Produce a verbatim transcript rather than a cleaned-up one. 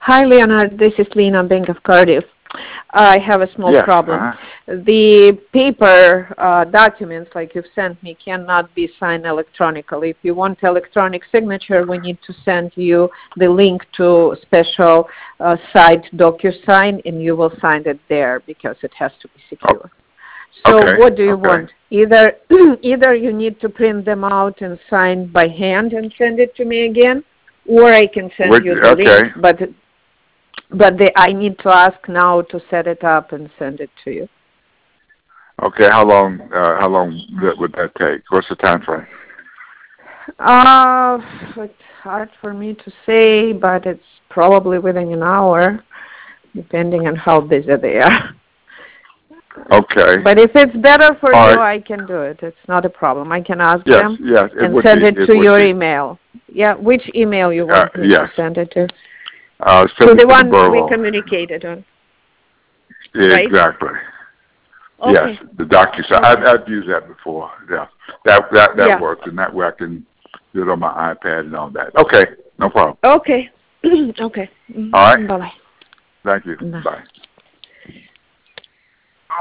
Hi, Leonard. This is Lena, Bank of Cardiff. I have a small Yes. problem. Uh-huh. The paper uh, documents, like you've sent me, cannot be signed electronically. If you want electronic signature, we need to send you the link to special uh, site DocuSign, and you will sign it there because it has to be secure. So Okay. what do you Okay. want? Either either you need to print them out and sign by hand and send it to me again, or I can send Which, you the okay. link, but but the, I need to ask now to set it up and send it to you. Okay. How long? Uh, how long that, would that take? What's the time frame? Uh, it's hard for me to say, but it's probably within an hour, depending on how busy they are. Okay. But if it's better for All you, right. I can do it. It's not a problem. I can ask Yes. them Yes. It and would send be. it It to would your be. email. Yeah, which email you Uh, want me yes. to send it to? Uh, To send it the to the one we borough. communicated on, Yeah, right? exactly. Yes, Okay. the DocuSign. Okay. I've, I've used that before. Yeah, that that that Yeah. works, and that way I can do it on my iPad and all that. Okay, no problem. Okay. Okay. All right. Bye-bye. Thank you. Bye. Bye.